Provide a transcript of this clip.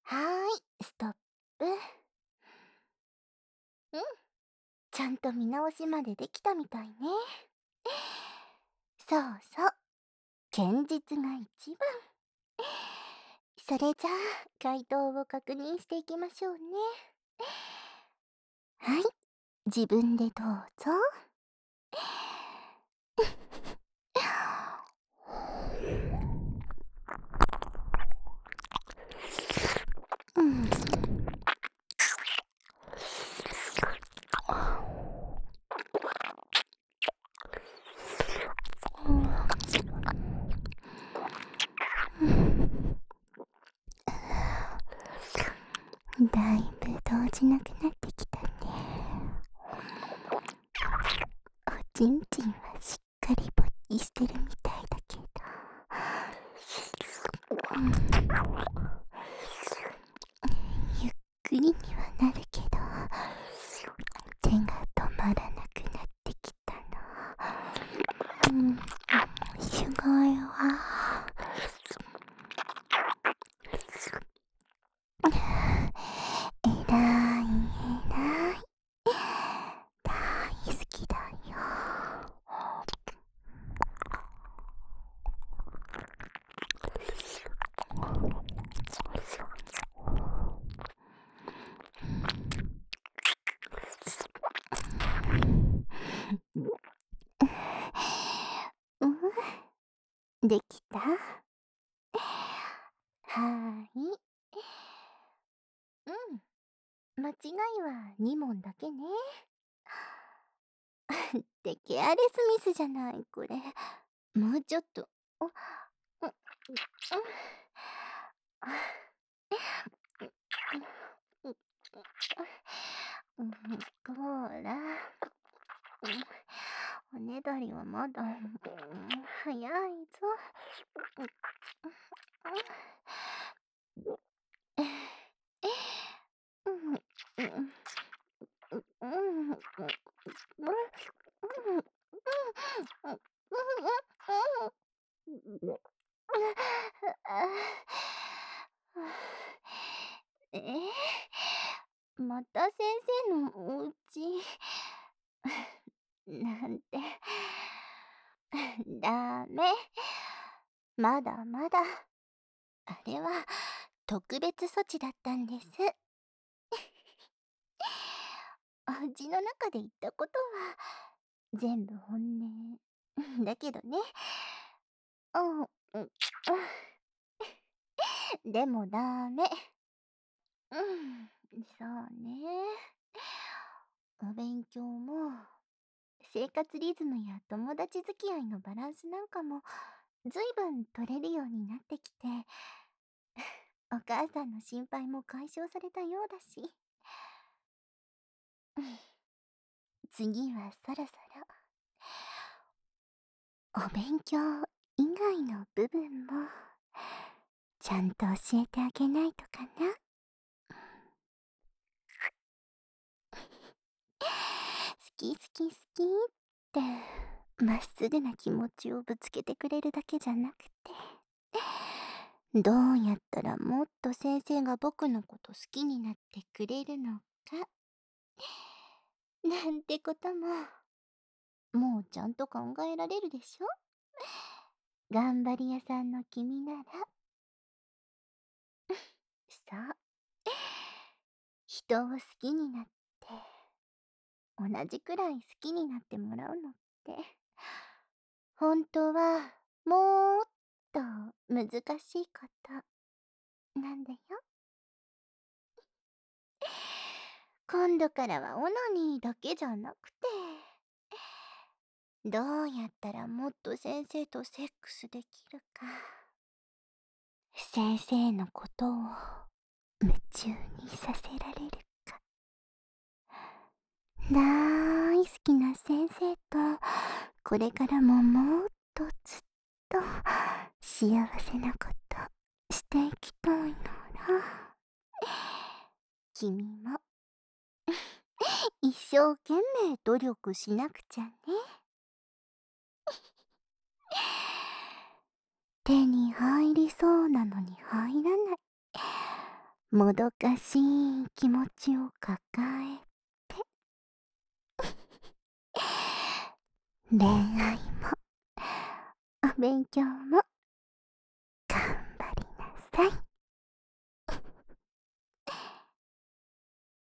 はーい、ストップ。ちゃんと見直しまでできたみたいね。そうそう、堅実が一番。それじゃあ、回答を確認していきましょうね。はい、自分でどうぞ。うん。だいぶ動じなくなってきたね。おちんちんはしっかり勃起してるみたいだけど、ゆっくりにはなるけど、手が止まらなくなってきたの。すごいわ。えらいえらい。大好きだよ。できた？はーい。間違いは2問だけね。ってケアレスミスじゃない、これ。もうちょっと。うん、こら。おねだりはまだ、早いぞ。えまた先生のお家なんて。ダメ。まだまだ。あれは特別措置だったんです。お家の中で言ったことは全部本音だけどね。でもダメ。そうね。お勉強も生活リズムや友達付き合いのバランスなんかもずいぶん取れるようになってきて、お母さんの心配も解消されたようだし、次はそろそろお勉強以外の部分もちゃんと教えてあげないとかな。好き好き好きってまっすぐな気持ちをぶつけてくれるだけじゃなくて、どうやったらもっと先生が僕のこと好きになってくれるのかなんてことももうちゃんと考えられるでしょ。頑張り屋さんの君なら。そう、人を好きになって同じくらい好きになってもらうのって本当はもっと難しいことなんだよ。今度からはオナニーだけじゃなくて、どうやったらもっと先生とセックスできるか、先生のことを夢中にさせられるか、大好きな先生とこれからももっとずっと幸せなことしていきたいなら、君も一生懸命努力しなくちゃね。手に入りそうなのに入らない。 もどかしい気持ちを抱えて恋愛もお勉強も頑張りなさい。